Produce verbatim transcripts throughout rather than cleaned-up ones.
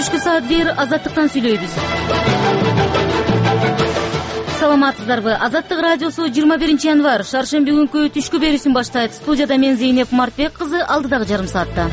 түшкү саат бир Азаттыктан сүйлөйбүз. Саламатсыздарбы? Азаттык радиосу жыйырма биринчи январь шаршемби күнкү түшкү берүүсүн баштайт. Студияда мен Зейнеп Мартбек кызы, алдыдагы жарым саатта.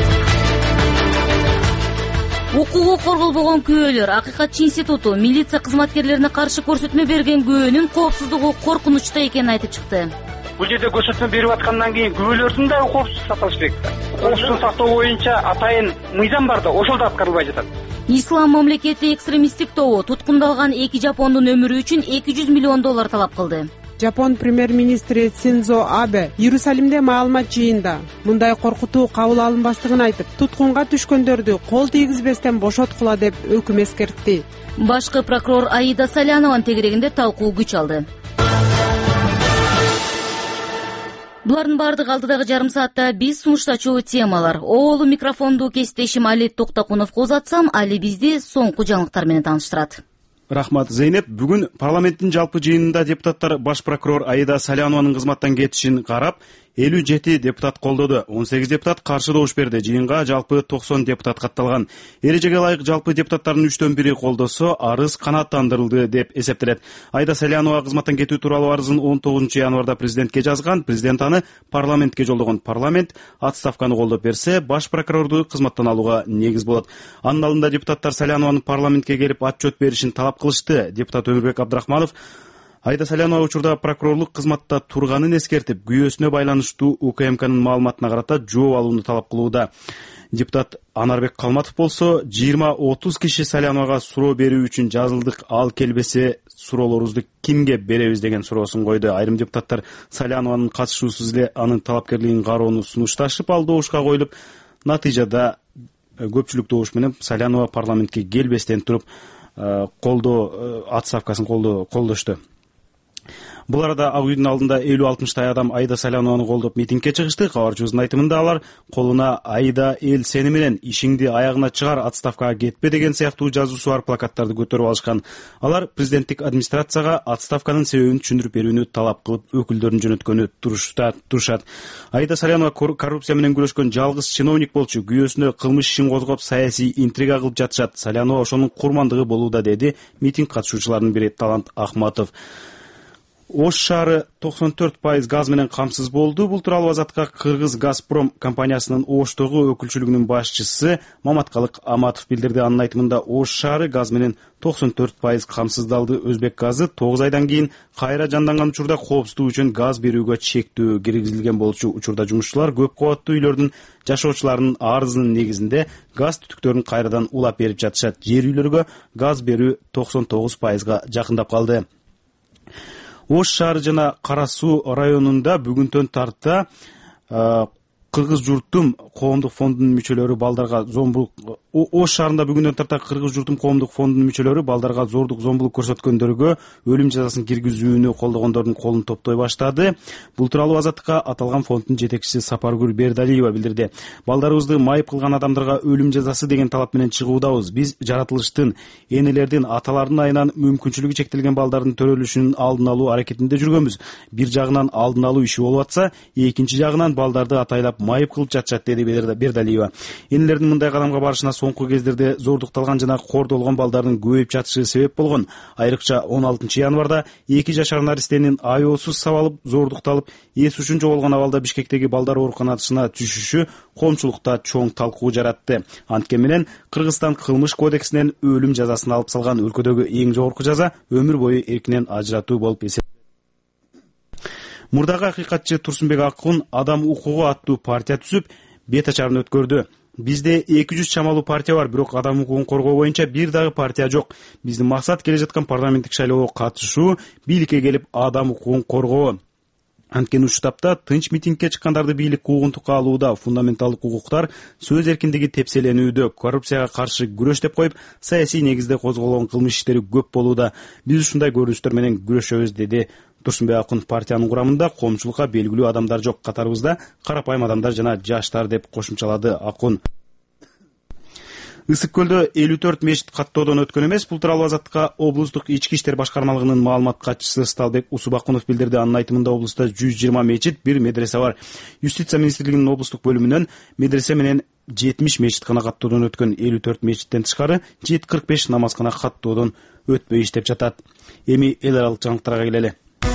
Укугу корголбогон күбөлөр, Акыйкатчы институту милиция кызматкерлерине каршы көрсөтмө берген күбөнүн коопсуздугу коркунучта экенин айтып чыкты. Бул жерде көрсөтмө берип аткандан кийин күбөлөрдүн да коопсуздук сакталыш керек да. Коопсуздук сактоо боюнча атайын мыйзам бар да, ошол да аткарылбай жатат. Ислам мамлекети экстремисттик тобу туткундалган эки жапондун өмүрү үчүн эки жүз миллион доллар талап кылды. Жапон премьер-министри Синдзо Абе Иерусалимде маалымат жыйында мындай коркутуу кабыл алынбастыгын айтып, туткунга түшкөндөрдү кол тийгизбестен бошоткула деп өкүм эскертти. Башкы прокурор Аида Салянованын тегерегинде талкуу күч алды. Булардын бардыгы алдыдагы жарым саатта биз сунуштачу темалар. Оолу микрофонду кесиптешим Али Токтокуновго узатсам, Али бизди соңку жаңылыктар менен тааныштырат. Рахмат, Зейнеп. Бүгүн парламенттин жалпы жыйынында депутаттар баш прокурор Аида Салянованын кызматтан кетишин карап, элүү жети депутат колдоду, он сегиз депутат каршы добуш берди. Жыйынга жалпы токсон депутат катталган. Эрежеге ылайык жалпы депутаттардын үчтөн бири колдосо, арыз канааттандырылды деп эсептелет. Аида Салянова кызматтан кетүү тууралуу арызын он тогузунчу январда президентке жазган. Президент аны парламентке жолдогон. Парламент отставканы колдоп берсе, баш прокурорду кызматтан алууга негиз болот. Анын алдында депутаттар Салянованын парламентке келип отчет беришин талап кылышты. Депутат Өмүрбек Абдрахманов Аида Салянова учурда прокурорлук кызматта турганын эскертип, күйөөсүнө байланыштуу УКМКнын маалыматына карата жооп алууну талап кылууда. Депутат Анарбек Калматов болсо, жыйырма отуз киши Саляновага суроо берүү үчүн жазылдык, ал келбесе суроолорубузду кимге беребиз деген суроосун койду. Айрым депутаттар Салянованын катышуусуз эле анын талапкерлигин кароону сунушташып, ал добушка коюлуп, натыйжада көпчүлүк добуш менен Салянова парламентке келбестен туруп колдоо отставкасын колдошту. Бул арада Ак үйдүн алдында элүү алтымыштай адам Аида Салянованы колдоп митингге чыгышты. Кабарчыбыздын айтымында алар колуна "Аида, эл сени менен, ишиңди аягына чыгар, отставкага кетпе" деген сыяктуу жазуусу бар плакаттарды көтөрүп алышкан. Алар президенттик администрацияга отставканын себебин түшүндүрүп берүүнү талап кылып, өкүлдөрүн жөнөткөнү турушат. Аида Салянова коррупция менен күрөшкөн жалгыз чиновник болчу. Күйөөсүнө кылмыш ишин козгоп, саясий интрига кылып жатышат. Салянова ошонун курмандыгы болууда, деди митинг катышуучуларынын бири Талант Ахматов. Ош шаары токсон төрт пайыз газ менен камсыз болду. Бул тууралуу Азатка Кыргыз Газпром компаниясынын Оштогу өкүлчүлүгүнүн башчысы Маматкалык Аматов билдирди. Анын айтымында Ош шаары газ менен токсон төрт пайыз камсыздалды. Өзбек газы тогуз айдан кийин кайра жанданган учурда коопсуздук үчүн газ берүүгө чектөө киргизилген болчу. Учурда жумушчулар көп кабаттуу үйлөрдүн жашоочуларынын арызынын негизинде газ түтүктөрүн кайрадан улап берип жатышат. Жер үйлөргө газ берүү токсон тогуз пайызга жакындап калды. Ош шаары жана Кара Суу районунда бүгүнтөн тарта Кыргыз журтум коомдук фондунун мүчөлөрү балдарга зомбулук Ош шаарында бүгүнтөн тарта Кыргыз журтум коомдук фондунун мүчөлөрү балдарга зордук, зомбулук көрсөткөндөргө өлүм жазасын киргизүүнү колдогондордун колун топтой баштады. Бул тууралуу Азаттыкка аталган фонддун жетекчиси Сапаргүл Бердалиева билдирди. Балдарыбызды майып кылган адамдарга өлүм жазасы деген талап менен чыгуудабыз. Биз жаратылыштын, энелердин, аталардын айынан мүмкүнчүлүгү чектелген балдардын төрөлүшүнүн алдын алуу аракетинде жүргөнбүз. Бир жагынан алдын алуу иши болуп атса, экинчи жагынан балдарды атайлап майып кылып жатышат, деди Бердалиева. Энелердин мындай кадамга барышына соңку кездерде зордукталган жана кордолгон балдардын көбөйүп жатышы себеп болгон. Айрыкча он алтынчы январда эки жашар наристенин аяосуз сабалып, зордукталып, эс ушун жоголгон абалда Бишкектеги балдар ооруканасына түшүшү коомчулукта чоң талкуу жаратты. Анткени менен Кыргызстан кылмыш кодексинен өлүм жазасын алып салган. Өлкөдөгү эң жогорку жаза өмүр бою эркинен ажыратуу болуп эсептелет. Мурдагы акыйкатчы Турсунбек Аккун Адам укугу аттуу партия түзүп, бет ачарын өткөрдү. Бизде эки жүз чамалуу партия бар, бирок адам укугун коргоо боюнча бир дагы партия жок. Биздин максат келе жаткан парламенттик шайлоого катышуу, бийликке келип адам укугун коргоо. Анткени ушул тапта тынч митингге чыккандарды бийлик куугунтукка алууда, фундаменталдык укуктар, сөз эркиндиги тепселенүүдө, коррупцияга каршы күрөш деп коюп, саясий негизде козголгон кылмыш иштери көп болууда. Биз ушундай көрүнүштөр менен күрөшөбүз, деди Турсунбек Аккун. Партиянын курамында коомчулукка белгилүү адамдар жок, катарыбызда карапайым адамдар жана жаштар, деп кошумчалады Аккун. Ысык көлдө элүү төрт мешит каттоодон өткөн эмес. Бул тууралуу Азаттыкка облустук ички иштер башкармалыгынын маалымат катчысы Сталбек Усубакунов билдирди. Анын айтымында облуста жүз жыйырма мечит, бир медресе бар. Юстиция министрлигинин облустук бөлүмүнөн медресе менен жетимиш мечиткана каттоодон өткөн элүү төрт мечиттен тышкары жети кырк беш намазкана каттоодон өтпөй иштеп жатат. Эми эл аралык жаңылыктарга келели.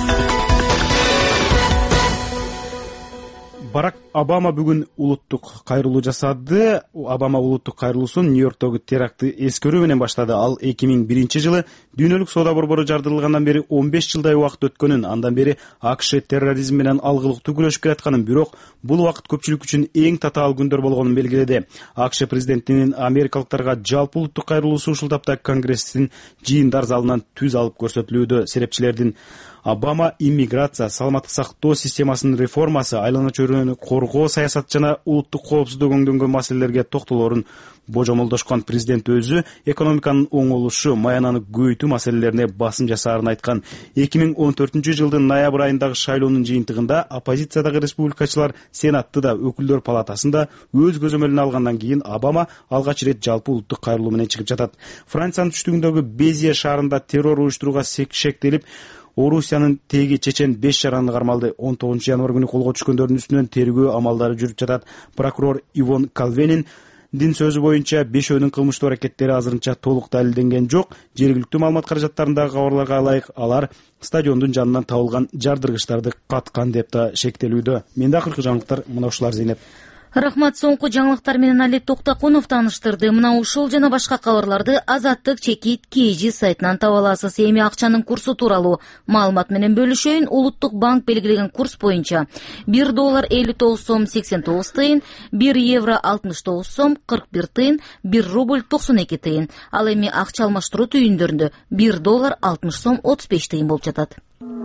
Барак Обама бүгүн улуттук кайрылуу жасады. Обама улуттук кайрылуусун Нью-Йорктогу терактты эскерүү менен баштады. Ал эки миң биринчи жылы дүйнөлүк соода борбору жардырылгандан бери он беш жылдай убакыт өткөнүн, андан бери АКШ терроризм менен алгылыктуу күрөшүп келатканын, бирок бул убакыт көпчүлүк үчүн эң татаал күндөр болгонун белгиледи. АКШ президентинин америкалыктарга жалпы улуттук кайрылуусу ушул тапта Конгресстин жыйындар залынан түз алып көрсөтүлүүдө. Серепчилердин Обама иммиграция, саламаттык сактоо системасынын реформасы, айлана чөйрөнү коргоо саясаты жана улуттук коопсуздук өңдөнгөн маселелерге токтолоорун божомолдошкон. Президент өзү экономиканын оңолушу, маянаны көбөйтүү маселелерине басым жасаарын айткан. эки миң он төртүнчү жылдын ноябрь айындагы шайлоонун жыйынтыгында оппозициядагы республикачылар Сенатты да, Өкүлдөр палатасында өз көзөмөлүнө алгандан кийин Обама алгач ирет жалпы улуттук кайрылуу менен чыгып жатат. Франциянын түштүгүндөгү Безие шаарында террор уюштурууга шектелип, Орусиянын теги чечен беш жараны кармалды. он тогузунчу январь күнү колго түшкөндөрдүн үстүнөн тергөө амалдары жүрүп жатат. Прокурор Ивон Калвенин дин сөзү боюнча бешөөнүн кылмыштуу аракеттери азырынча толук далилденген жок. Жергиликтүү маалымат каражаттарындагы кабарларга ылайык, алар стадиондун жанынан табылган жардыргычтарды каткан деп да шектелүүдө. Менде акыркы жаңылыктар мына ушулар. Зейнеп. Рахмат. Соңку жаңылыктар менен Алет Токтакунов тааныштырды. Мына ушул жана башка кабарларды Азаттык чекит Кж сайтынан таба аласыз. Эми акчанын курсу тууралуу маалымат менен бөлүшөйүн. Улуттук банк белгилеген курс боюнча бир доллар элүү тогуз сом сексен тогуз тыйын, бир евро алтымыш тогуз сом кырк бир тыйын, бир рубль токсон эки тыйын. Ал эми акча алмаштыруу түйүндөрүндө бир доллар алтымыш сом отуз беш тыйын болуп жатат.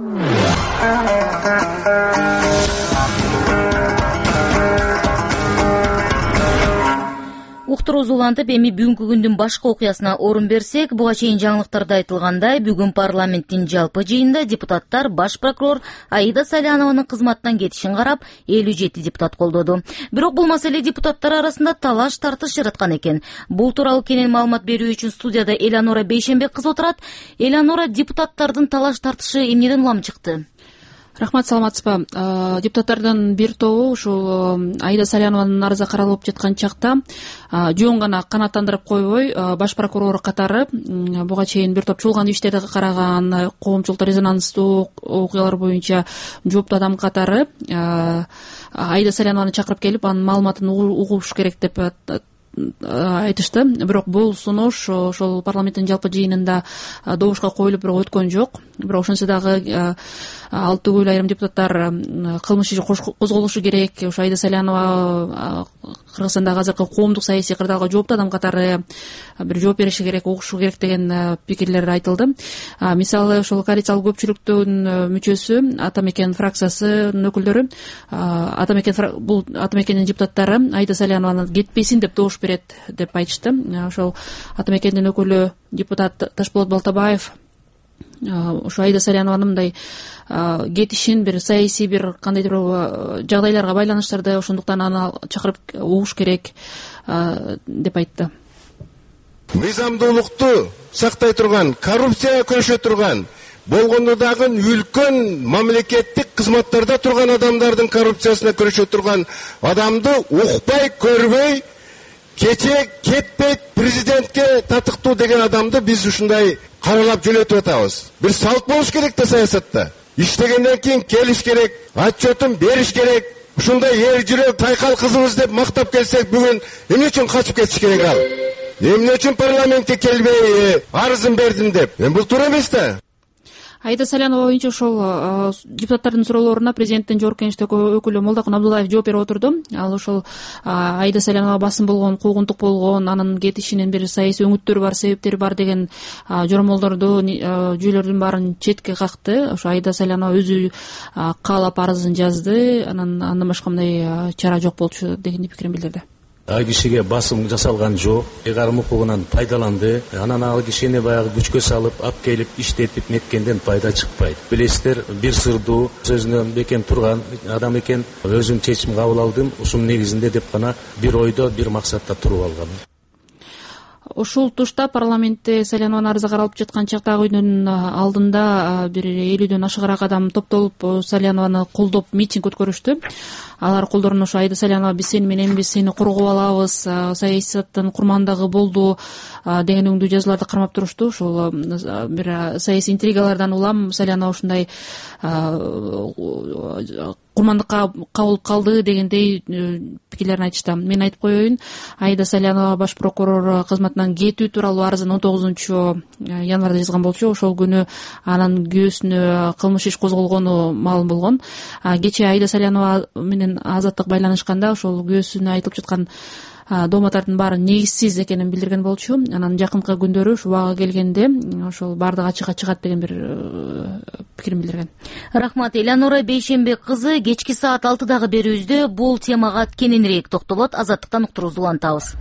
Уктуруубузду улантып, эми бүгүнкү күндүн башка окуясына орун берсек, буга чейин жаңылыктарда айтылгандай, бүгүн парламенттин жалпы жыйынында депутаттар баш прокурор Аида Салянованын кызматтан кетишин карап, элүү жети депутат колдоду. Бирок бул маселе депутаттар арасында талаш тартыш жараткан экен. Бул тууралуу кенен маалымат берүү үчүн студияда Элеонора Бейшенбек кызы отурат. Элеонора, депутаттардын талаш тартышы эмнеден улам чыкты? Рахмат, саламатсызбы. Депутаттардын бир тобу ушул Аида Салянованын арызы каралып жаткан чакта жөн гана канааттандырып койбой, баш прокурор катары буга чейин бир топ чуулган иштерди караган, коомчулукта резонанстуу окуялар боюнча жооптуу адам катары Аида Салянованы чакырып келип, анын маалыматын угуш керек деп айтышты. Бирок бул сунуш ошол парламенттин жалпы жыйынында добушка коюлуп бирок өткөн жок. Бирок ошентсе дагы ал түгүл айрым депутаттар кылмыш иши козголушу керек, ошо Аида Салянова Кыргызстандагы азыркы коомдук саясий кырдаалга жооптуу адам катары бир жооп бериши керек, угушу керек деген пикирлер айтылды. Мисалы, ошол коалициялык көпчүлүктүн мүчөсү, Ата Мекен фракциясынын өкүлдөрү, Ата Мекен бул Ата Мекендин депутаттары Аида Салянованы кетпесин деп добуш берет деп айтышты. Ошол Ата Мекендин өкүлү депутат Ташболот Балтабаев ошо Аида Салянованын мындай кетишин бир саясий бир кандайдыр бир жагдайларга байланыштырды, ошондуктан аны чакырып угуш керек деп айтты. Мыйзамдуулукту сактай турган, коррупцияга күрөшө турган, болгондо дагы үлкөн мамлекеттик кызматтарда турган адамдардын коррупциясына күрөшө турган адамды укпай, көрбөй, кече кетпейт президентке татыктуу деген адамды биз ушундай каралап жөнөтүп атабыз. Бир салт болуш керек да саясатта. Иштегенден кийин келиш керек, отчетун бериш керек. Ушундай эр жүрөк тайкал кызыбыз деп мактап келсек, бүгүн эмне үчүн качып кетиш керек ал? Эмне үчүн парламентке келбей арызын бердим деп? Эми бул туура эмес да. Аида Салянова боюнча ошол депутаттардын суроолоруна президенттин жогорку кеңештеги өкүлү Молдокун Абдуллаев жооп берип отурду. Ал ошол Аида Салянова басым болгон, куугунтук болгон, анын кетишинин бир саясий өңүттөрү бар, себептери бар деген жоромолдорду, жүйөлөрдүн баарын четке какты. Ошо Аида Салянова өзү каалап арызын жазды, анан андан башка мындай чара жок болчу деген пикирин билдирди. Ал кишиге басым жасалган жок, ыйгарым укугунан пайдаланды. Анан ал кишини баягы күчкө салып, алып келип иштетип неткенден пайда чыкпайт. Билесиздер, бир сырдуу сөзүнөн бекем турган адам экен, өзүм чечим кабыл алдым, ушунун негизинде деп гана бир ойдо, бир максатта туруп алгам. Ушул тушта парламентте Салянованын арызы каралып жаткан чактагы үйдүн алдында бир элүүдөн ашыгыраак адам топтолуп Салянованы колдоп митинг өткөрүштү. алар колдорун ошо Аида Салянова биз сени менен биз сени коргоп алабыз, саясаттын курмандыгы болду деген өңдүү жазууларды кармап турушту. Ошол бир саясий интригалардан улам Салянова ушундай курмандыкка кабылып калды дегендей пикирлерин айтышты. Мен айтып коеюн, Аида Салянова баш прокурор кызматынан кетүү тууралуу арызын он тогузунчу январда жазган болчу. Ошол күнү анын күйөөсүнө кылмыш иш козголгону маалым болгон. Кечээ Аида Салянова менен Азаттык байланышканда ошол күйөөсүнө айтылып жаткан дооматтардын баары негизсиз экенин билдирген болчу. Анан жакынкы күндөрү убагы келгенде ошол баардыгы ачыкка чыгат деген бир пикирин билдирген. Рахмат. Элеонора Бейшембек кызы кечки саат алтыдагы берүүбүздө бул темага кененирээк токтолот. Азаттыктан уктуруубузду улантабыз.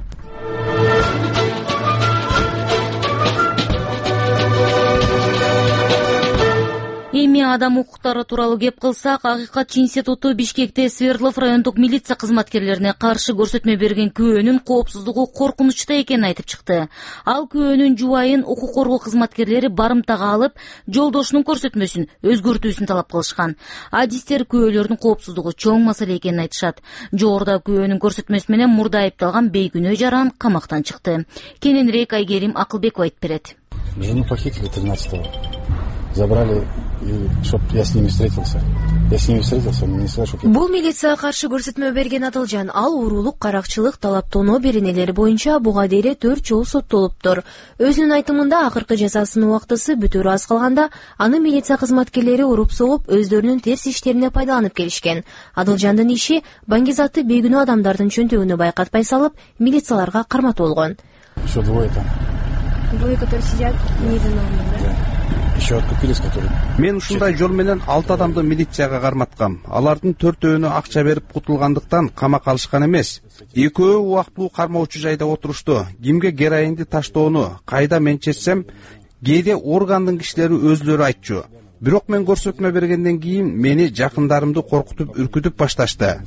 Эми адам укуктары тууралуу кеп кылсак, Акыйкатчы институту Бишкекте Свердлов райондук милиция кызматкерлерине каршы көрсөтмө берген күбөнүн коопсуздугу коркунучта экенин айтып чыкты. Ал күбөнүн жубайын укук коргоо кызматкерлери барымтага алып, жолдошунун көрсөтмөсүн өзгөртүүсүн талап кылышкан. Адистер күбөлөрдүн коопсуздугу чоң маселе экенин айтышат. Жогоруда күбөнүн көрсөтмөсү менен мурда айыпталган Бейгүнөө Жаран камактан чыкты. Кененирээк Айгерим Акылбекова айтып берет. Меня похитили тринадцатого. Забрали, чтоб я с ними встретился. Я с ними встретился, мне не сказали, что... Бул милицияга каршы көрсөтмө берген Атылжан, ал уурулук, каракчылык, талаптоноо беренелери боюнча буга дейре төрт жолу соттолуптур. Өзүнүн айтымында акыркы жазасынын убактысы бүтөрү аз калганда аны милиция кызматкерлери уруп согуп, өздөрүнүн терс иштерине пайдаланып келишкен. Адылжандын иши баңгизатты бейгүнөө адамдардын чөнтөгүнө байкатпай салып, милицияларга карматуу болгон. Еще двое там. Двое, которые сидят, невиновные, да? Еще откупились, которые... Мен ушундай жол менен алты адамды милицияга карматкам. Алардын төртөөнү акча берип кутулгандыктан камакка алышкан эмес. Экөө убактылуу кармоочу жайда отурушту. Кимге героинди таштоону кайда мен чечсем, кээде органдын кишилери өзлөрү айтчу. Бирок мен көрсөтмө бергенден кийин мени жакындарымды коркутуп, үркүтүп башташты.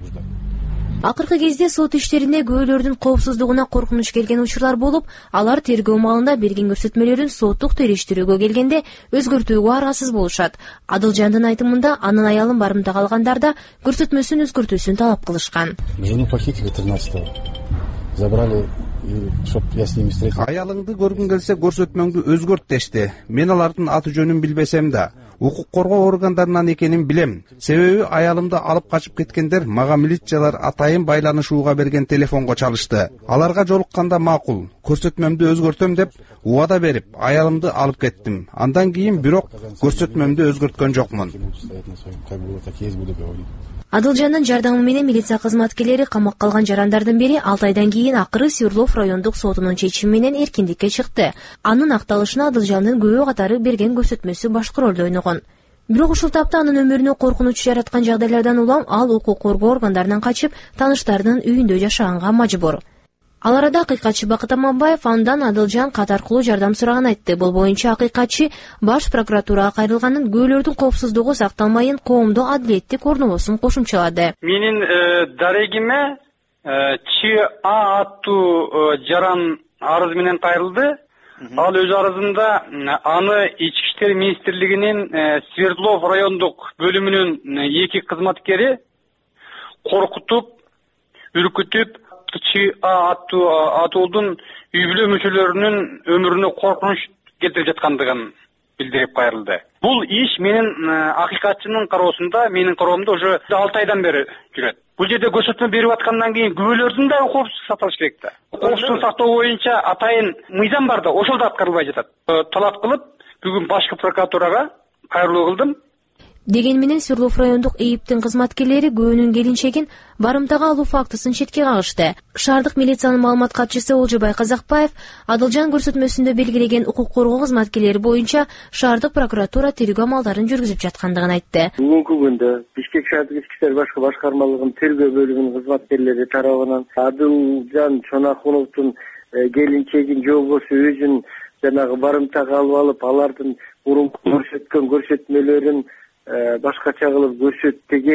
Акыркы кезде сот иштерине күбөлөрдүн коопсуздугуна коркунуч келген учурлар болуп, алар тергөө маалында берген көрсөтмөлөрүн соттук териштирүүгө келгенде өзгөртүүгө аргасыз болушат. Адылжандын айтымында анын аялын барымтага алгандарда көрсөтмөсүн өзгөртүүсүн талап кылышкан. Меня похитили тринадцатого. Забрали, чтоб я с ними встретился. Аялыңды көргүң келсе көрсөтмөңдү өзгөрт дешти. Мен алардын аты жөнүн билбесем да, укук коргоо органдарынан экенин билем. Себеби аялымды алып качып кеткендер мага милициялар атайын байланышууга берген телефонго чалышты. Аларга жолукканда макул, көрсөтмөмдү өзгөртөм деп убада берип, аялымды алып кеттим. Андан кийин бирок көрсөтмөмдү өзгөрткөн жокмун. Адылжандын жардамы менен милиция кызматкерлери камакка алган жарандардын бири алты айдан кийин акыры Свердлов райондук сотунун чечими менен эркиндикке чыкты. Анын акталышына Адылжандын күбө катары берген көрсөтмөсү башкы ролду ойногон. Бирок ушул тапта анын өмүрүнө коркунуч жараткан жагдайлардан улам ал укук коргоо органдарынан качып, таныштарынын үйүндө жашаганга мажбур. Ал арада Акыйкатчы Бакыт Аманбаев андан Адылжан кат аркылуу жардам сураган айтты. Бул боюнча Акыйкатчы баш прокуратурага кайрылганын, күбөлөрдүн коопсуздугу сакталмайын, коомдо адилеттик орнобосун кошумчалады. Менин дарегиме ЧА аттуу жаран арыз менен кайрылды. Ал өз арызында аны Ички иштер министрлигинин Свердлов райондук бөлүмүнүн эки кызматкери коркутуп, үркүтүп, ЧА атуудун үй бүлө мүчөлөрүнүн өмүрүнө коркунуч келтирип жаткандыгын билдирип кайрылды. Бул иш менин Акыйкатчынын кароосунда, менин кароомдо уже алты айдан бери жүрөт. Бул жерде көрсөтмө берип аткандан кийин күбөлөрдүн да коопсуздугу сакталыш керек да. Коопсуздугун сактоо боюнча атайын мыйзам бар да, ошол да аткарылбай жатат. Талап кылып, бүгүн башкы прокуратурага кайрылуу кылдым. Деген менен Свердлов райондук ИИБтин кызматкерлери күбөнүн келинчегин барымтага алуу фактысын четке кагышты. Шаардык милициянын маалымат катчысы Олжобай Казакбаев Адылжан көрсөтмөсүндө белгилеген укук коргоо кызматкерлери боюнча шаардык прокуратура тергөө амалдарын жүргүзүп жаткандыгын айтты. Бүгүнкү күндө Бишкек шаардык ички иштер башкы башкармалыгынын тергөө бөлүмүнүн кызматкерлери тарабынан Адылжан Чонакуновдун келинчегин же болбосо өзүн жанагы барымтага алып алып, алардын мурунку көрсөткөн көрсөтмөлөрүн башкача кылып көрсөт деген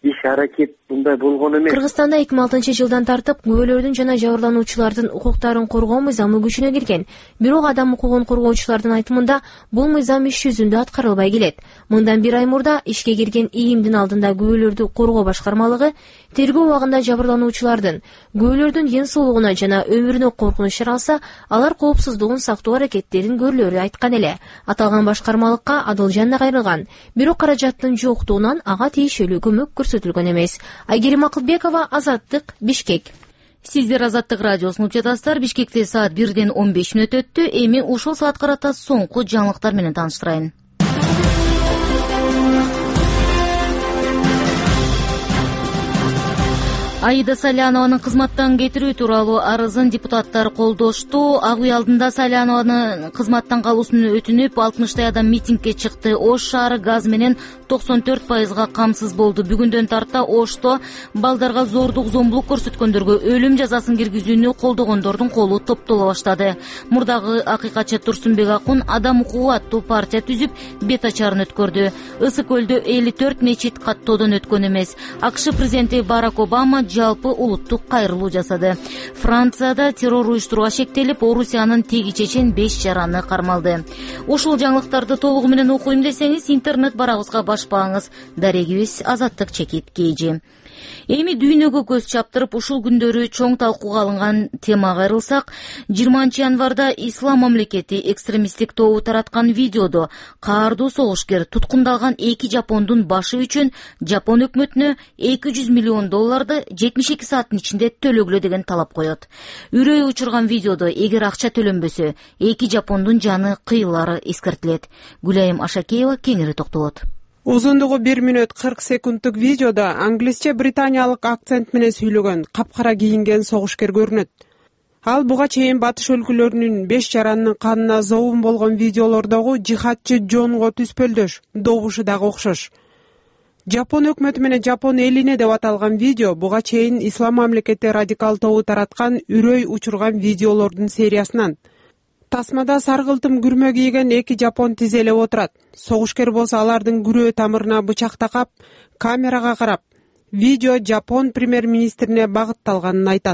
иш аракет мындай болгон эмес. Кыргызстанда эки миң алтынчы жылдан тартып күбөлөрдүн жана жабырлануучулардын укуктарын коргоо мыйзамы күчүнө кирген. Бирок адам укугун коргоочулардын айтымында бул мыйзам иш жүзүндө аткарылбай келет. Мындан бир ай мурда ишке кирген ИИМдин алдында күбөлөрдү коргоо башкармалыгы тергөө убагында жабырлануучулардын күбөлөрдүн ден соолугуна жана өмүрүнө коркунуч жаралса, алар коопсуздугун сактоо аракеттерин көрүлөрү айткан эле. Аталган башкармалыкка Адылжан да кайрылган. Бирок каражаттын жоктугунан ага тийиштүү көмөк көрсөтүлгөн эмес. Айгерим Акылбекова, Азаттык, Бишкек. Сиздер Азаттык радиосун угуп жатасыздар. Бишкекте саат бирден он беш мүнөт өттү. Эми ушул саат карата соңку жаңылыктар менен тааныштырайын. Аида Салянованын кызматтан кетирүү тууралуу арызын депутаттар колдошту. Ак үй алдында Салянованын кызматтан калуусун өтүнүп, алтымыштай адам митингге чыкты. Ош шаары газ менен токсон төрт пайызга камсыз болду. Бүгүндөн тарта Ошто балдарга зордук, зомбулук көрсөткөндөргө өлүм жазасын киргизүүнү колдогондордун колу топтоло баштады. Мурдагы акыйкатчы Турсунбек Акун адам укугу аттуу партия түзүп, бет ачарын өткөрдү. Ысык көлдө элүү төрт мечит каттоодон өткөн эмес. АКШ президенти Барак Обама жалпы улуттук кайрылуу жасады. Францияда террор уюштурууга шектелип, Орусиянын теги чечен беш жараны кармалды. Ушул жаңылыктарды толугу менен окуйм десеңиз, интернет барагыбызга башпаңыз. Дарегибиз Азаттык чекит Кейжи. Эми дүйнөгө көз чаптырып, ушул күндөрү чоң талкууга алынган тема кайрылсак, жыйырманчы январда Ислам мамлекети экстремисттик тобу тараткан видеодо каардуу согушкер туткундалган эки жапондун башы үчүн Жапон өкмөтүнө эки жүз миллион долларды жетимиш эки сааттын ичинде төлөгүлө деген талап коет. Үрөй учурган видеодо эгер акча төлөнбөсө, эки жапондун жаны кыйылары эскертилет. Гүлайым Ашакеева кеңири токтолот. Узундугу бир мүнөт кырк секунддук видеодо англисче британиялык акцент менен сүйлөгөн, капкара кийинген согушкер көрүнөт. Ал буга чейин батыш өлкөлөрүнүн беш жаранынын канына зообун болгон видеолордогу жихадчы Джонго түспөлдөш, добушу дагы окшош. Жапон өкмөтү менен Жапон элине деп аталган видео буга чейин Ислам мамлекети радикал тобу тараткан үрөй учурган видеолордун сериясынан. Тасмада саргылтым күрмө кийген эки жапон тизелеп отурат. Согушкер болсо алардын күрөө тамырына бычак такап, камерага карап, видео Жапон премьер-министрине багытталганын айтат.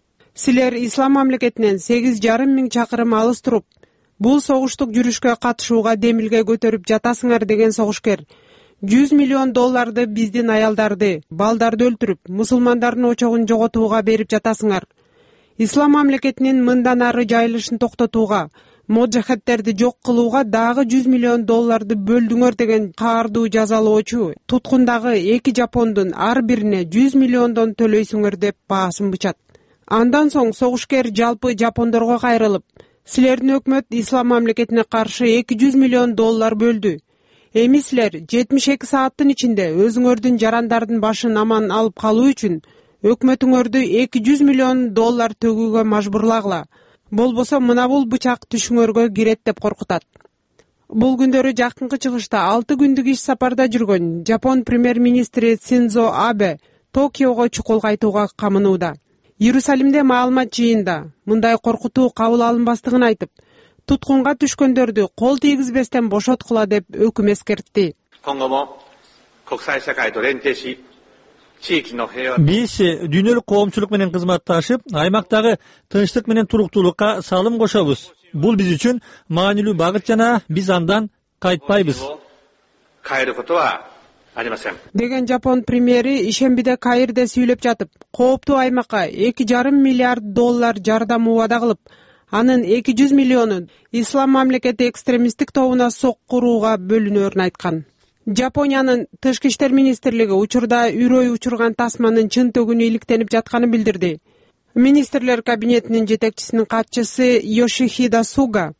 Силер Ислам мамлекетинен сегиз жарым миң чакырым алыс туруп, бул согуштук жүрүшкө катышууга демилге көтөрүп жатасыңар деген согушкер. жүз миллион долларды биздин аялдарды, балдарды өлтүрүп, мусулмандардын очогун жоготууга берип жатасыңар. Ислам мамлекетинин мындан ары жайылышын токтотууга, моджахедтерди жок кылууга дагы жүз миллион долларды бөлдүңөр деген каардуу жазалоочу туткундагы эки жапондун ар бирине жүз миллиондон төлөйсүңөр деп баасын бычат. Андан соң согушкер жалпы жапондорго кайрылып, силердин өкмөт Ислам мамлекетине каршы эки жүз миллион доллар бөлдү. Эми силер жетимиш эки сааттын ичинде өзүңөрдүн жарандардын башын аман алып калуу үчүн өкмөтүңөрдү эки жүз миллион доллар төгүүгө мажбурлагыла. Болбосо мына бул бычак түшүңөргө кирет деп коркутат. Бул күндөрү жакынкы чыгышта алты күндүк иш сапарда жүргөн Жапон премьер-министри Синдзо Абе Токиого чукул кайтууга камынууда. Иерусалимде маалымат жыйында мындай коркутуу кабыл алынбастыгын айтып, туткунга түшкөндөрдү кол тийгизбестен бошоткула деп өкүм эскертти. Биз дүйнөлүк коомчулук менен кызматташып, аймактагы тынчтык менен туруктуулукка салым кошобуз. Бул биз үчүн маанилүү багыт жана биз андан кайтпайбыз. Деген Жапон премьери ишембиде Каирде сүйлөп жатып, кооптуу аймакка эки жарым миллиард доллар жардам убада кылып, анын эки жүз миллионун Ислам мамлекети экстремисттик тобуна соккурууга бөлүнөрүн айткан. Жапониянын тышкы иштер министрлиги учурда үрөй учурган тасманын чын төгүнү иликтенип жатканын билдирди. Министрлер кабинетинин жетекчисинин катчысы Йошихида Суга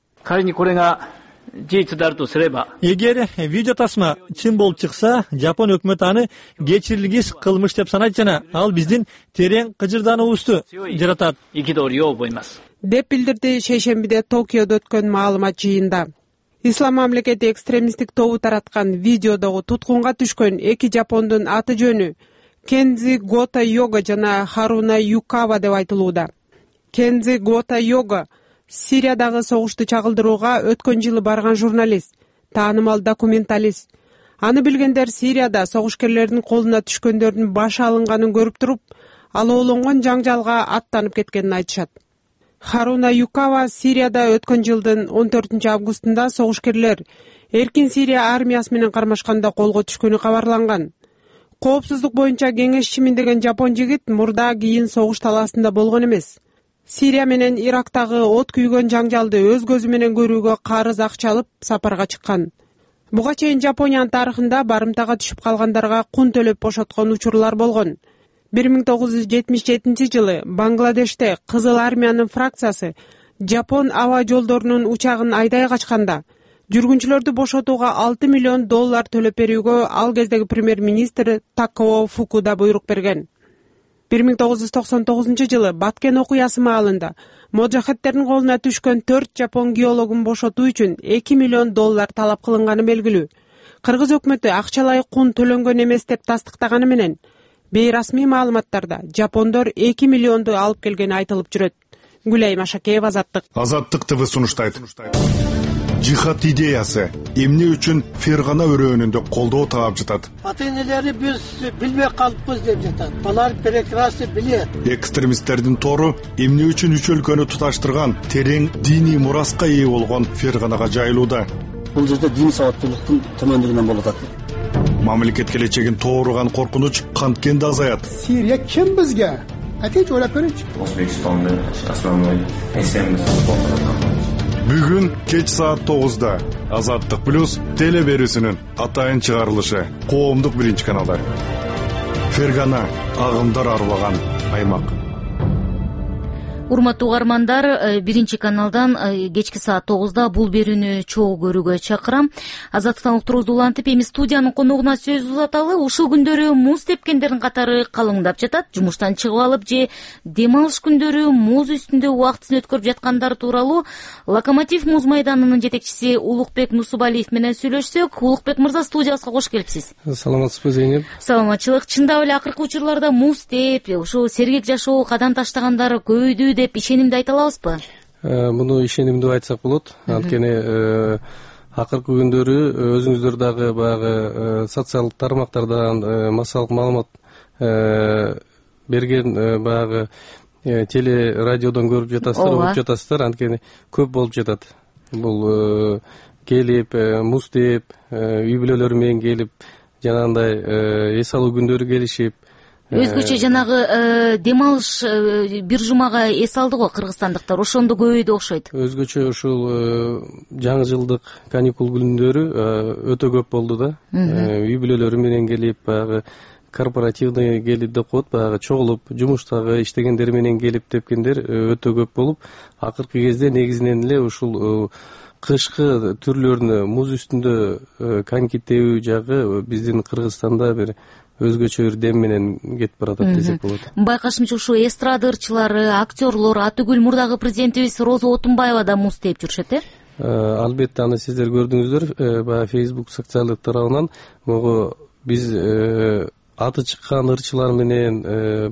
эгер видео тасма чын болуп чыкса, Жапон өкмөтү аны кечирилгис кылмыш деп санайт жана ал биздин терең кыжырдануубузду жаратат деп билдирди шейшембиде Токиодо өткөн маалымат жыйында. Ислам мамлекети экстремисттик тобу тараткан видеодогу туткунга түшкөн эки жапондун аты жөнү Кензи Гота Йога жана Харуна Юкава деп айтылууда. Кензи Гота Йога Сириядагы согушту чагылдырууга өткөн жылы барган журналист, таанымал документалист. Аны билгендер Сирияда согушкерлердин колуна түшкөндөрдүн башы алынганын көрүп туруп, алоолонгон жаңжалга аттанып кеткенин айтышат. Харуна Юкава Сирияда өткөн жылдын он төртүнчү августунда согушкерлер Эркин Сирия армиясы менен кармашканда колго түшкөнү кабарланган. Коопсуздук боюнча кеңешчимин деген жапон жигит мурда кийин согуш талаасында болгон эмес. Сирия менен Ирактагы от күйгөн жаңжалды өз көзү менен көрүүгө карыз акча алып сапарга чыккан. Буга чейин Жапониянын тарыхында барымтага түшүп калгандарга кун төлөп бошоткон учурлар болгон. бир миң тогуз жүз жетимиш жетинчи жылы Бангладеште Кызыл армиянын фракциясы Жапон аба жолдорунун учагын айдай качканда, жүргүнчүлөрдү бошотууга алты миллион доллар төлөп берүүгө ал кездеги премьер-министр Такао Фукуда буйрук берген. бир миң тогуз жүз токсон тогузунчу жылы Баткен окуясы маалында можахеттердин колуна түшкөн төрт жапон геологун бошотуу үчүн эки миллион доллар талап кылынганы белгилүү. Кыргыз өкмөтү акчалай кун төлөнгөн эмес деп тастыктаганы менен, бейрасмий маалыматтарда жапондор эки миллионду алып келгени айтылып жүрөт. Гүлай Машакеева, Азаттык. Азаттык ТВ сунуштайт. Жихад идеясы эмне үчүн Фергана өрөөнүндө колдоо таап жатат. Ата-энелери биз билбей калыппыз деп жатат. Алар прекрасно билет. Экстремисттердин тору эмне үчүн үч өлкөнү туташтырган терең диний мураска ээ болгон Ферганага жайылууда. Бул жерде диний сабаттуулуктун төмөндүгүнөн болуп атат. Мамлекет келечегин тооруган коркунуч канткенде азаят. Сирия ким бизге? Атеч ойлоп көрүнчү. Өзбекстандын основной эсемиз. Бүгүн кеч саат тогузда Азаттык плюс теле берүүсүнүн атайын чыгарылышы коомдук биринчи каналда. Фергана агымдар арбаган аймак. Урматтуу угармандар, биринчи каналдан кечки саат тогузда бул берүүнү чогуу көрүүгө чакырам. Азаттыктан уктуруубузду улантып, эми студиянын коногуна сөз узаталы. Ушул күндөрү муз тепкендердин катары калыңдап жатат. Жумуштан чыгып алып же дем алыш күндөрү муз үстүндө убактысын өткөрүп жаткандар тууралуу Локомотив муз майданынын жетекчиси Улукбек Нусубалиев менен сүйлөшсөк. Улукбек мырза, студиябызга кош келипсиз. Саламатсызбы, Зейнеп? Саламатчылык. Чындап эле акыркы учурларда муз теп, ушу сергек жашоо кадам таштагандар көбөйдү деп ишенимди айта алабызбы? Муну ишенимдүү айтсак болот. Анткени акыркы күндөрү өзүңүздөр дагы баягы социалдык тармактардан массалык маалымат берген баягы теле радиодон көрүп жатасыздар, угуп жатасыздар. Анткени көп болуп жатат. Бул келип, муз теп, үй бүлөлөрү менен келип, жанагындай эс алуу күндөрү келишип, өзгөчө жанагы дем алыш бир жумага эс алды го кыргызстандыктар, ошондо көбөйдү окшойт. Өзгөчө ушул жаңы жылдык каникул күндөрү өтө көп болду да. Үй бүлөлөрү менен келип, баягы корпоративный келип деп коет, баягы чогулуп, жумуштагы иштегендер менен келип тепкендер өтө көп болуп, акыркы кезде негизинен эле ушул кышкы түрлөрүнө муз үстүндө коньки тебүү жагы биздин Кыргызстанда бир өзгөчө бир дем менен кетип баратат десек болот. Байкашымча ушу эстрада ырчылары, актерлор, атүгүл мурдагы президентибиз Роза Отунбаева да муз тээп жүрүшөт, э? Албетте, аны сиздер көрдүңүздөр, баягы Facebook социалдык тарабынан. Могу биз аты чыккан ырчылар менен,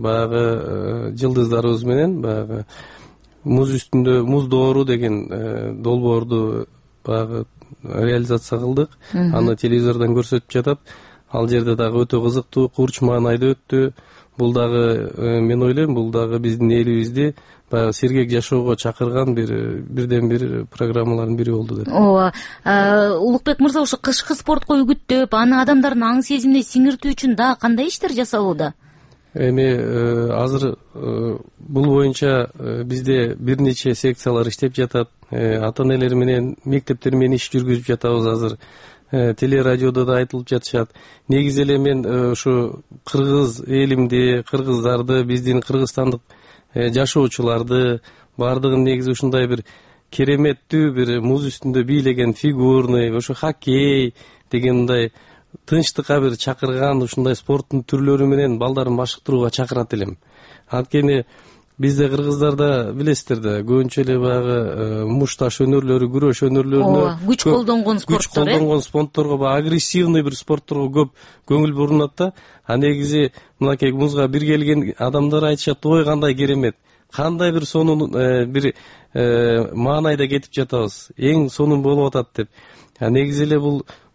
баягы жылдыздарыбыз менен баягы муз үстүндө муз доору деген долбоорду баягы реализация кылдык. Аны телевизордон көрсөтүп жатат. Ал жерде дагы өтө кызыктуу, курч маанайда өттү. Бул дагы, мен ойлойм, бул дагы биздин элибизди баягы сергек жашоого чакырган бир бирден бир программалардын бири болду деп. Ооба. Улукбек мырза, ушу кышкы спортко үгүттөп, аны адамдардын аң сезимине сиңиртүү үчүн дагы кандай иштер жасалууда? Эми азыр бул боюнча бизде бир нече секциялар иштеп жатат. Ата-энелер менен, мектептер менен иш жүргүзүп жатабыз азыр. Теле радиодо да айтылып жатышат. Негизи эле мен ушу кыргыз элимди, кыргыздарды, биздин кыргызстандык жашоочуларды баардыгын негизи ушундай бир кереметтүү бир муз үстүндө бийлеген фигурный, ушу хоккей деген мындай тынчтыкка бир чакырган ушундай спорттун түрлөрү менен балдарын машыктырууга чакырат элем. Анткени бизде кыргыздарда билесиздер да, көбүнчө эле баягы мушташ өнөрлөрү, күрөш өнөрлөрүнө, күч колдонгон спорттор, күч колдонгон спортторго, баягы агрессивный бир спортторго көп көңүл бурунат да. А негизи мынакей музга бир келген адамдар айтышат, ой кандай керемет, кандай бир сонун бир маанайда кетип жатабыз, эң сонун болуп атат деп. А негизи эле бул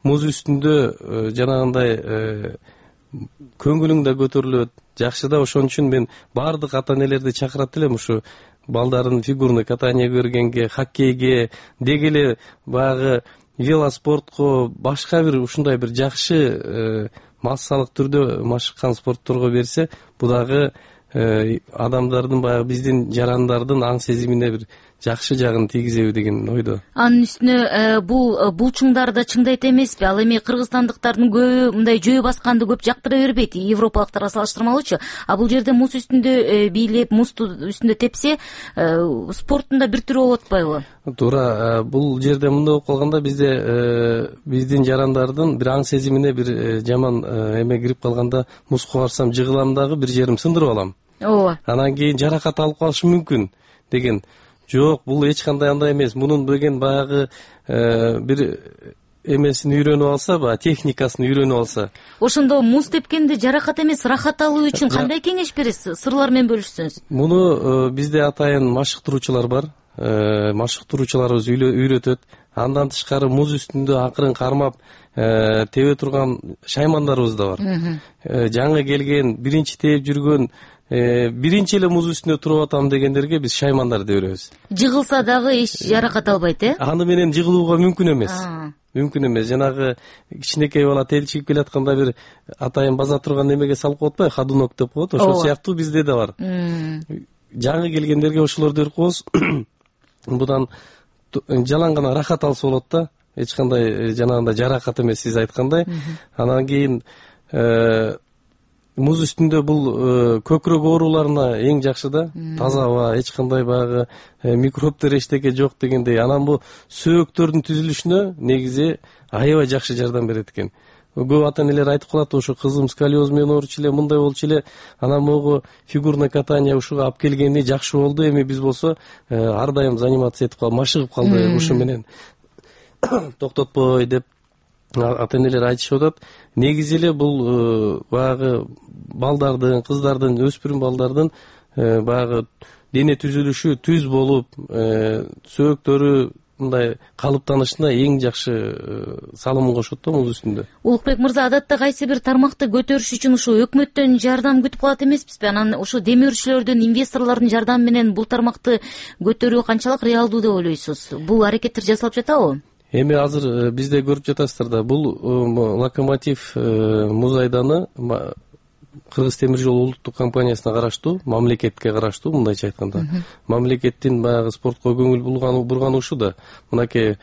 муз үстүндө жанагындай көңүлүң да көтөрүлөт, жакшы да. Ошон үчүн мен баардык ата энелерди чакырат элем ушу балдарын фигурный катание көргенге, хоккейге, деги эле баягы велоспортко, башка бир ушундай бир жакшы массалык түрдө машыккан спортторго берсе, бул дагы адамдардын баягы биздин жарандардын аң сезимине бир жакшы жагын тийгизеби деген ойдо. Анын үстүнө бул булчуңдар да чыңдайт эмеспи? Ал эми кыргызстандыктардын көбү мындай жөө басканды көп жактыра бербейт, европалыктарга салыштырмалуучу. А бул жерде муз үстүндө бийлеп, муздун үстүндө тепсе, спорттун да бир түрү болуп атпайбы? Туура, бул жерде мындай болуп калганда бизде биздин жарандардын бир аң сезимине бир жаман эме кирип калганда, музга барсам жыгылам дагы бир жерим сындырып алам. Ооба. Анан кийин жаракат алып калышы мүмкүн деген. Жок, бул эч кандай андай эмес. Мунун деген баягы бир эмесин үйрөнүп алса, баягы техникасын үйрөнүп алса. Ошондо муз тепкенде жаракат эмес, рахат алуу үчүн кандай кеңеш бересиз? Сырлар менен бөлүшсөңүз. Муну бизде атайын машыктыруучулар бар. Машыктыруучуларыбыз үйрөтөт. Андан тышкары муз үстүндө акырын кармап тебе турган шаймандарыбыз да бар. Жаңы келген, биринчи тээп жүргөн, биринчи эле муз үстүндө туруп атам дегендерге биз шаймандар деп беребиз. Жыгылса дагы эч жаракат албайт, э? Аны менен жыгылууга мүмкүн эмес. Мүмкүн эмес. Жанагы кичинекей бала телчигип келатканда бир атайын база турган немеге салып коет атпайбы, ходунок деп коет. Ошол сыяктуу бизде да бар. Жаңы келгендерге ошолорду берип коебуз. Будан жалаң гана рахат алса болот да. Эч кандай жанагындай жаракат эмес, сиз айткандай. Анан кийин муз үстүндө бул көкүрөк ооруларына эң жакшы да. Таза аба, эч кандай баягы микробтор эчтеке жок дегендей. Анан бул сөөктөрдүн түзүлүшүнө негизи аябай жакшы жардам берет экен. Көп ата энелер айтып калат, ошо кызым сколиоз менен ооручу эле, мындай болчу эле, анан могу фигурный катание ушуга алып келгени жакшы болду. Эми биз болсо ар дайым заниматься этип калып, машыгып калды ушу менен. Токтотпой деп ата энелер айтышып атат. Негизи эле бул баягы балдардын, кыздардын, өспүрүм балдардын баягы дене түзүлүшү түз болуп, сөөктөрү мындай калыптанышына эң жакшы салымын кошот да муз үстүндө. Улукбек мырза, адатта кайсы бир тармакты көтөрүш үчүн ушу өкмөттөн жардам күтүп калат эмеспизби? Анан ушу демирчилердин, инвесторлордун жардамы менен бул тармакты көтөрүү канчалык реалдуу деп ойлойсуз? Бул аракеттер жасалып жатабы? Эми азыр бизде көрүп жатасыздар да, бул Локомотив муз айданы Кыргыз темир жол улуттук компаниясына караштуу, мамлекетке караштуу, мындайча айтканда. Мамлекеттин баягы спортко көңүл бурганы ушу да. Мынакей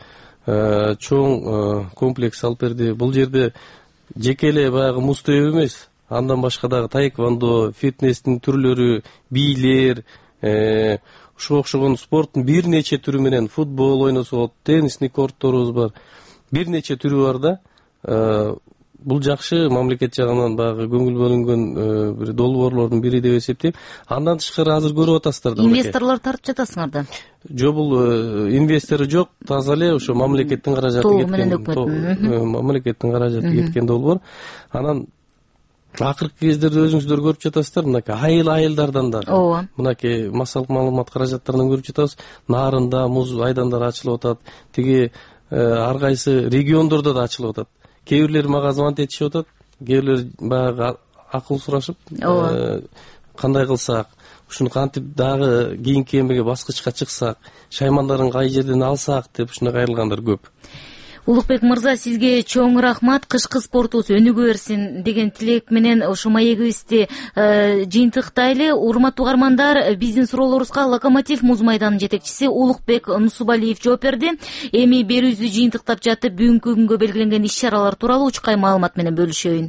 чоң комплекс алып берди. Бул жерде жеке эле баягы муз төөп эмес, андан башка дагы таэквондо, фитнестин түрлөрү, бийлер, ушуга окшогон спорттун бир нече түрү менен футбол ойносо болот, теннисный кортторубуз бар. Бир нече түрү бар да. Бул жакшы мамлекет жагынан баягы көңүл бөлүнгөн бир долбоорлордун бири деп эсептейм. Андан тышкары азыр көрүп атасыздар да. Инвесторлор тартып жатасыңар да. Жок, бул инвестору жок, таза эле ошо мамлекеттин каражаты кеткен. Мамлекеттин каражаты кеткен долбоор. Анан акыркы кездерде өзүңүздөр көрүп жатасыздар, мынакей айыл айылдардан да. Ооба. Мынакей массалык маалымат каражаттарынан көрүп жатабыз. Нарында муз айдандар ачылып атат. Тиги ар кайсы региондордо да ачылып атат. Кээ бирлери мага звонок этишип атат, кээ бирлери баягы акыл сурашып, кандай кылсак, ушуну кантип дагы кийинки эмеге баскычка чыксак, шаймандарын кай жерден алсак деп ушуна кайрылгандар көп. Улукбек мырза, сизге чоң рахмат. Кышкы спортубуз өнүгө берсин деген тилек менен ушу маегибизди жыйынтыктайлы. Урматтуу угармандар, биздин суроолорубузга Локомотив муз майданынын жетекчиси Улукбек Нусубалиев жооп берди. Эми берүүбүздү жыйынтыктап жатып, бүгүнкү күнгө белгиленген иш-чаралар тууралуу учкай маалымат менен бөлүшөйүн.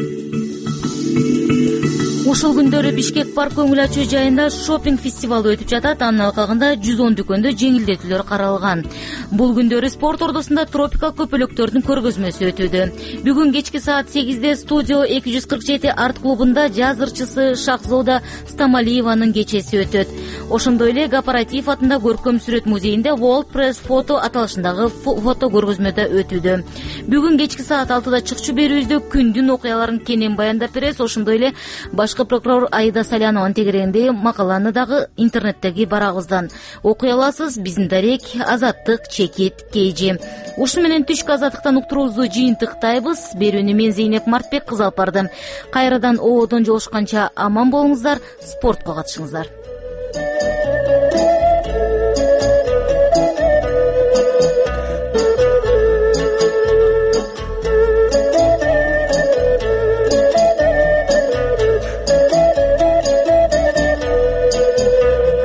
Ушул күндөрү Бишкек парк көңүл ачуу жайында шопинг фестивалы өтүп жатат. Анын алкагында жүз он дүкөндө жеңилдетүүлөр каралган. Бул күндөрү спорт ордосунда тропикал көпөлөктөрдүн көргөзмөсү өтүүдө. Бүгүн кечки саат сегизде студио эки жүз кырк жети арт клубунда жаз ырчысы Шахзода Стамалиеванын кечеси өтөт. Ошондой эле Кооператив атында көркөм сүрөт музейинде World Press Photo аталышындагы фото көргөзмөдө өтүүдө. Бүгүн кечки саат алтыда чыкчу берүүбүздө күндүн окуяларын кенен баяндап беребиз. Ошондой эле башкы прокурор Аида Салянованын тегерегиндеги макаланы дагы интернеттеги барагыбыздан окуй аласыз. Биздин дарек Азаттык Чекит Кейжи. Ушу менен түшкү азаттыктан уктуруубузду жыйынтыктайбыз. Берүүнү мен Зейнеп Мартбек кыз алып бардым. Кайрадан ободон жолушканча аман болуңуздар, спортко катышыңыздар.